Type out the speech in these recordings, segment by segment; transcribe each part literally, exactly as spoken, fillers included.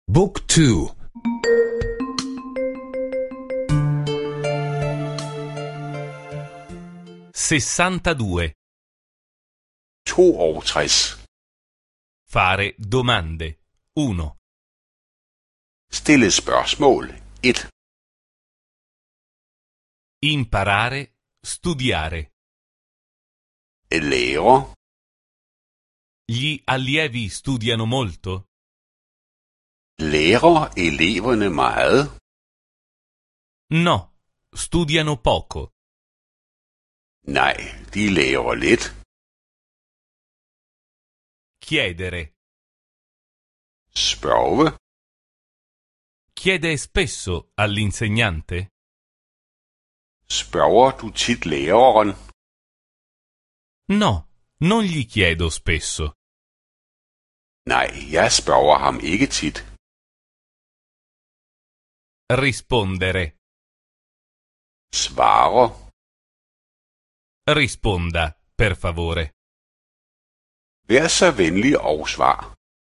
Book two. sessantadue. toogtres. Fare domande. uno. Stille spørgsmål. et. Imparare, studiare. Lærer. Gli allievi studiano molto? Lærer eleverne meget? No, studiano poco. Nej, de lærer lidt. Chiedere. Spørge. Chiede spesso all'insegnante? Spørger du tit læreren? No, non gli chiedo spesso. Nej, jeg spørger ham ikke tit. Rispondere. Svare. Risponda, per favore. Vær så venlig og svar.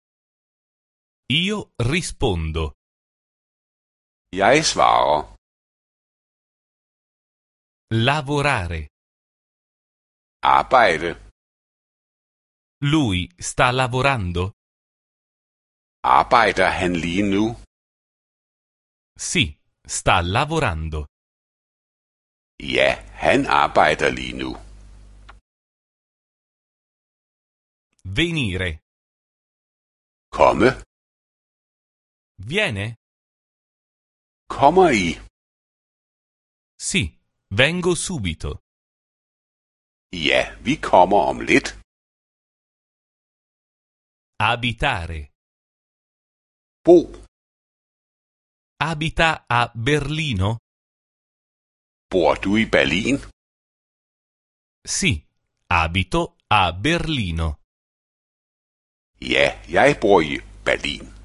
Io rispondo. Jeg svarer. Lavorare. Arbejde. Lui sta lavorando? Arbejder han lige nu? Sì, sta lavorando. Ja, han arbejder lige nu. Venire. Komme. Viene? Kommer I? Sì, vengo subito. Ja, vi kommer om lidt. Abitare. Bo. Abita a Berlino? Bor du i Berlin? Sì, abito a Berlino. Ja, jeg bor i Berlin.